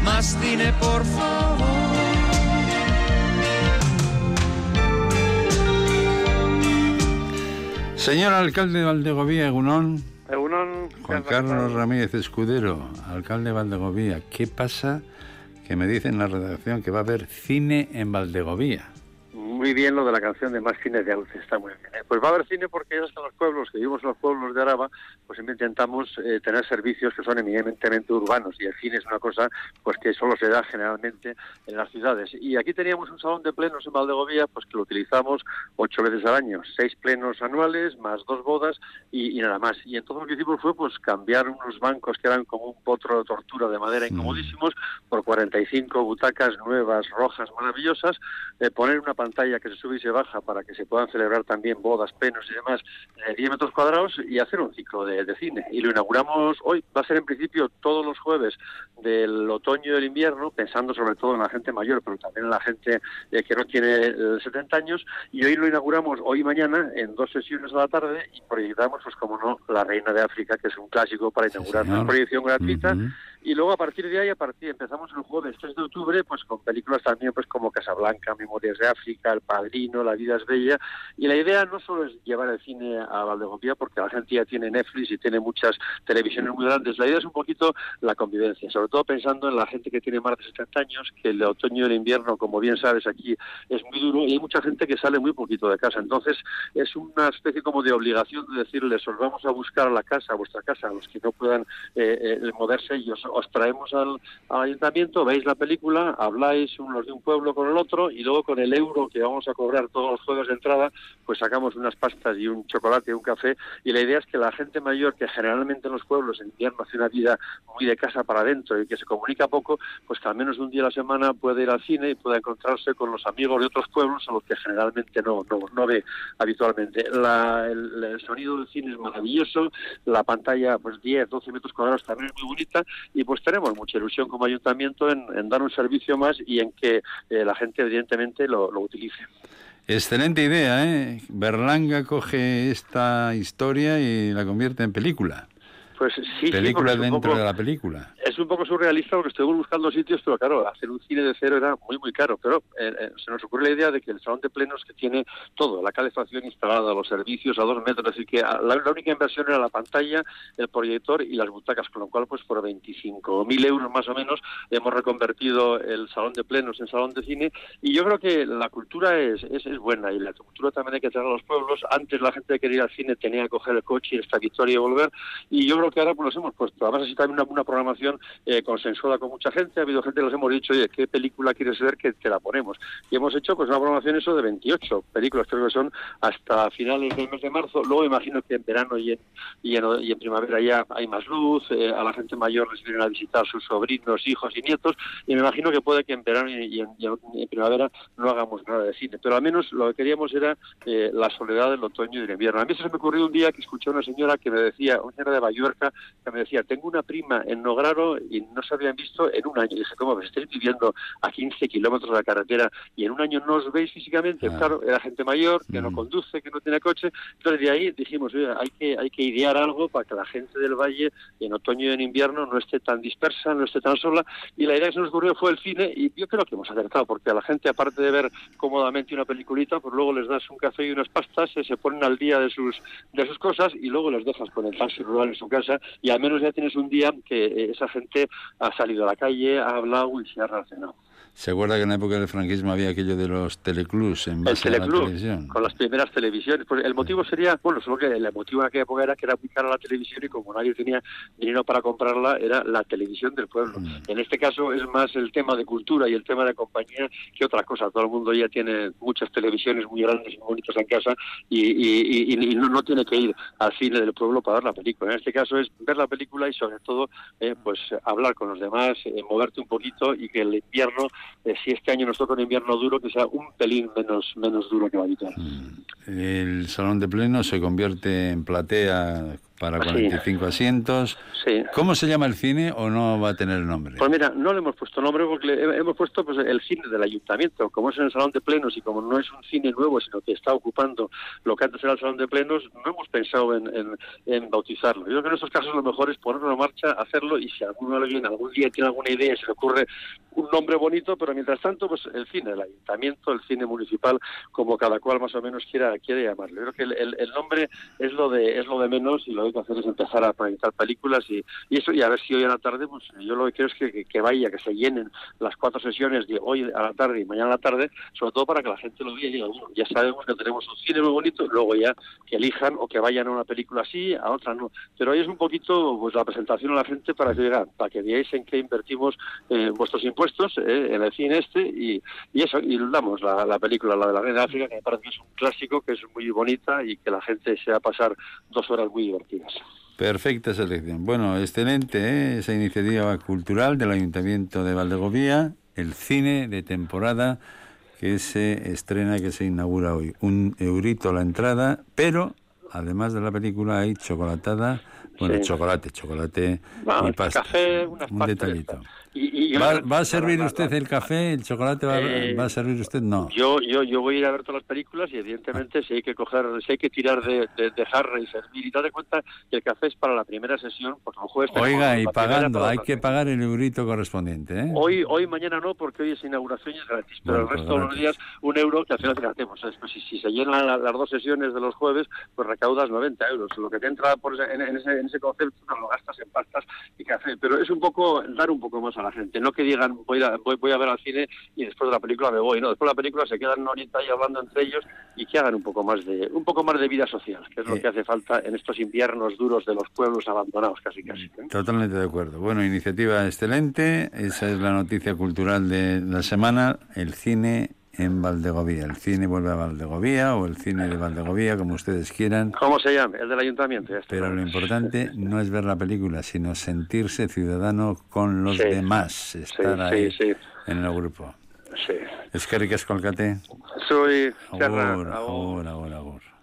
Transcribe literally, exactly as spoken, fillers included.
más cine, por favor. Señor alcalde de Valdegovía, Egunon. Egunon. Juan Carlos Ramírez Escudero, alcalde de Valdegovía. ¿Qué pasa? Que me dicen en la redacción que va a haber cine en Valdegovía. Muy bien lo de la canción de Más cine de Auce, está muy bien. ¿eh? Pues va a haber cine porque ya están los pueblos, que vivimos en los pueblos de Araba, pues siempre intentamos eh, tener servicios que son eminentemente urbanos, y el cine es una cosa pues que solo se da generalmente en las ciudades. Y aquí teníamos un salón de plenos en Valdegovía, pues que lo utilizamos ocho veces al año, seis plenos anuales, más dos bodas y, y nada más. Y entonces lo que hicimos fue pues cambiar unos bancos que eran como un potro de tortura de madera incomodísimos por cuarenta y cinco butacas nuevas, rojas, maravillosas, eh, poner una pantalla que se sube y se baja para que se puedan celebrar también bodas, plenos y demás, de diez metros cuadrados, y hacer un ciclo de, de cine. Y lo inauguramos hoy, va a ser en principio todos los jueves del otoño y del invierno, pensando sobre todo en la gente mayor, pero también en la gente eh, que no tiene eh, setenta años, y hoy lo inauguramos, hoy y mañana, en dos sesiones a la tarde, y proyectamos, pues como no, La Reina de África, que es un clásico para inaugurar una proyección gratuita. Uh-huh. Y luego a partir de ahí, a partir empezamos el jueves tres de octubre, pues con películas también pues como Casablanca, Memorias de África, El Padrino, La vida es bella. Y la idea no solo es llevar el cine a Valdegovía, porque la gente ya tiene Netflix y tiene muchas televisiones muy grandes. La idea es un poquito la convivencia, sobre todo pensando en la gente que tiene más de setenta años, que el otoño y el invierno, como bien sabes, aquí es muy duro y hay mucha gente que sale muy poquito de casa. Entonces es una especie como de obligación de decirles, os vamos a buscar a la casa, a vuestra casa, a los que no puedan eh, eh, moverse, y os os traemos al, al ayuntamiento, veis la película, habláis unos de un pueblo con el otro, y luego con el euro que vamos a cobrar todos los jueves de entrada, pues sacamos unas pastas y un chocolate y un café. Y la idea es que la gente mayor, que generalmente en los pueblos en invierno hace una vida muy de casa para adentro y que se comunica poco, pues que al menos un día a la semana puede ir al cine y pueda encontrarse con los amigos de otros pueblos a los que generalmente no, no, no ve habitualmente. La, el, el sonido del cine es maravilloso, la pantalla pues diez, doce metros cuadrados también es muy bonita, y pues tenemos mucha ilusión como ayuntamiento en, en dar un servicio más y en que eh, la gente evidentemente lo, lo utilice. Excelente idea, ¿eh? Berlanga coge esta historia y la convierte en película. Pues sí, película sí, dentro poco, de la película. Es un poco surrealista porque estuvimos buscando sitios, pero claro, hacer un cine de cero era muy, muy caro. Pero eh, eh, se nos ocurre la idea de que el salón de plenos, que tiene todo, la calefacción instalada, los servicios a dos metros, así que la, la única inversión era la pantalla, el proyector y las butacas, con lo cual pues por veinticinco mil euros más o menos hemos reconvertido el salón de plenos en salón de cine. Y yo creo que la cultura es, es, es buena, y la cultura también hay que traer a los pueblos. Antes la gente que quería ir al cine tenía que coger el coche, ir hasta Vitoria y volver, y yo creo que ahora pues los hemos puesto. Además así también una, una programación eh, consensuada con mucha gente. Ha habido gente que les hemos dicho, oye, ¿qué película quieres ver? Que te la ponemos. Y hemos hecho pues una programación eso de veintiocho películas, creo que son hasta finales del mes de marzo. Luego imagino que en verano y en, y en, y en primavera ya hay más luz, eh, a la gente mayor les vienen a visitar sus sobrinos, hijos y nietos, y me imagino que puede que en verano y, y, en, y en primavera no hagamos nada de cine. Pero al menos lo que queríamos era eh, la soledad del otoño y del invierno. A mí se me ocurrió un día que escuché a una señora que me decía, una señora de Balluerca, que me decía, tengo una prima en Nograro y no se habían visto en un año. Y dije, ¿cómo? ¿Me estáis viviendo a quince kilómetros de la carretera y en un año no os veis físicamente? Ah. Claro, era gente mayor, que mm. no conduce, que no tiene coche. Entonces de ahí dijimos, oye, hay que, hay que idear algo para que la gente del valle en otoño y en invierno no esté tan dispersa, no esté tan sola. Y la idea que se nos ocurrió fue el cine, y yo creo que hemos acertado, porque a la gente, aparte de ver cómodamente una peliculita, pues luego les das un café y unas pastas, se, se ponen al día de sus, de sus cosas, y luego les dejas con el taxi rural en su casa, y al menos ya tienes un día que esa gente ha salido a la calle, ha hablado y se ha relacionado. ¿Se acuerda que en la época del franquismo había aquello de los teleclubs en base el a la televisión? Con las primeras televisiones. Pues el motivo sería, bueno, solo que el motivo en aquella época era que era muy cara la televisión y como nadie tenía dinero para comprarla, era la televisión del pueblo. Mm. En este caso es más el tema de cultura y el tema de compañía que otra cosa. Todo el mundo ya tiene muchas televisiones muy grandes y muy bonitas en casa y, y, y, y no, no tiene que ir al cine del pueblo para ver la película. En este caso es ver la película y sobre todo eh, pues hablar con los demás, eh, moverte un poquito, y que el invierno, Eh, si este año nos toca un invierno duro, que sea un pelín menos menos duro que lo habitual. El salón de pleno se convierte en platea para cuarenta y cinco sí. asientos. Sí. ¿Cómo se llama el cine o no va a tener nombre? Pues mira, no le hemos puesto nombre porque le hemos puesto pues el cine del ayuntamiento. Como es en el salón de plenos y como no es un cine nuevo, sino que está ocupando lo que antes era el salón de plenos, no hemos pensado en, en, en bautizarlo. Yo creo que en estos casos lo mejor es ponerlo en marcha, hacerlo, y si alguno alguien algún día tiene alguna idea y se le ocurre un nombre bonito, pero mientras tanto, pues el cine, el ayuntamiento, el cine municipal, como cada cual más o menos quiera quiere llamarlo. Yo creo que el, el, el nombre es lo de es lo de menos, y lo que hay que hacer es empezar a proyectar películas y, y eso, y a ver si hoy a la tarde, pues yo lo que quiero es que, que, que vaya, que se llenen las cuatro sesiones de hoy a la tarde y mañana a la tarde, sobre todo para que la gente lo vea y diga, bueno, ya sabemos que tenemos un cine muy bonito, luego ya que elijan o que vayan a una película así, a otra no. Pero hoy es un poquito pues la presentación a la gente para que digan, para que veáis en qué invertimos eh, vuestros impuestos eh, en el cine este, y, y eso, y damos la, la película, la de la Reina de África, que me parece que es un clásico, que es muy bonita y que la gente se va a pasar dos horas muy divertidas. Perfecta selección. Bueno, excelente, ¿eh? Esa iniciativa cultural del Ayuntamiento de Valdegovía, el cine de temporada que se estrena, que se inaugura hoy. Un eurito a la entrada, pero además de la película hay chocolatada, bueno, sí. chocolate, chocolate bueno, y pasta. Café, unas un pastas, detallito. Y, y ¿Va, ¿Va a servir usted el café, el chocolate? Va, eh, ¿Va a servir usted? No. Yo yo yo voy a ir a ver todas las películas y evidentemente ah. si hay que coger, si hay que tirar de, de, de jarra y servir y date cuenta que el café es para la primera sesión, porque los jueves... Oiga, y pagando, hay que pagar el eurito correspondiente, ¿eh? Hoy hoy mañana no, porque hoy es inauguración y es gratis, pero bueno, el resto de los días un euro, que al final fíjate, pues, pues si, si se llenan la, las dos sesiones de los jueves, pues recaudas noventa euros. Lo que te entra por ese, en, en, ese, en ese concepto lo gastas en pastas y café, pero es un poco, dar un poco más a la gente, no que digan voy a, voy, voy a ver al cine y después de la película me voy, no, después de la película se quedan una horita ahí hablando entre ellos y que hagan un poco más de un poco más de vida social, que es lo eh, que hace falta en estos inviernos duros de los pueblos abandonados casi casi. ¿eh? Totalmente de acuerdo. Bueno, iniciativa excelente, esa es la noticia cultural de la semana, el cine en Valdegovía. El cine vuelve a Valdegovía o el cine de Valdegovía, como ustedes quieran. ¿Cómo se llame? El del ayuntamiento. Este Pero no. lo importante no es ver la película, sino sentirse ciudadano con los sí. demás, estar sí, ahí sí, sí. en el grupo. Sí. Eskerrik asko, alkate. Soy... Agur, agur, agur, agur.